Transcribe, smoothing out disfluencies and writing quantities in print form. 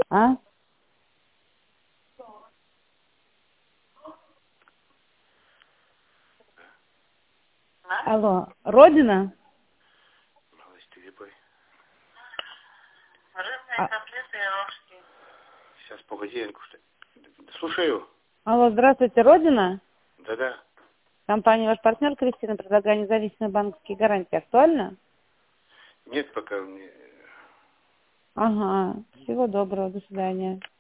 А? Алло, Родина? Рыбные котлеты и рожки. Сейчас, погоди, слушаю. Алло, здравствуйте, Родина? Да-да. Компания «Ваш партнер» Кристина предлагает независимые банковские гарантии. Актуально? Нет, пока мне... Ага, всего доброго, до свидания.